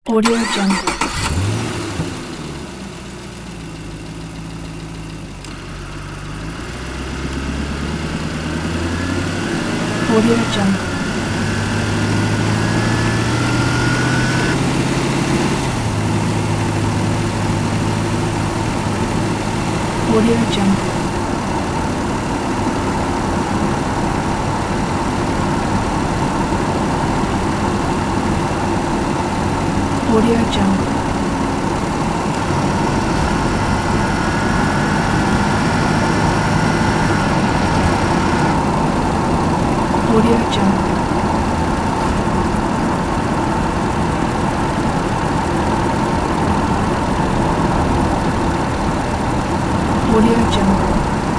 Audio Jungle. Audio Jungle. Audio Jungle. Audio Jungle. Audio Jungle. Audio Jungle.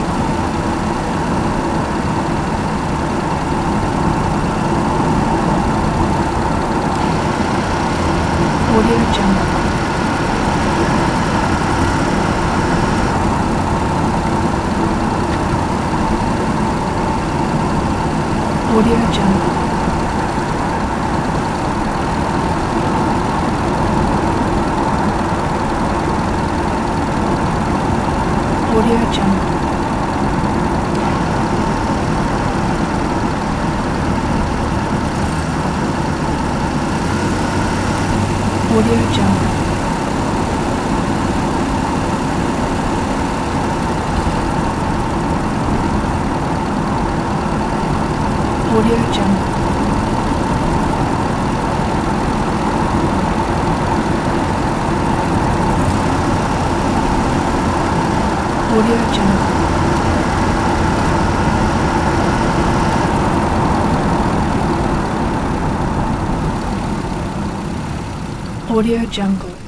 Audio Jungle. Audio Jungle. Audio Jungle. Audio Jungle. Audio Jungle. Audio Jungle. Audio Jungle.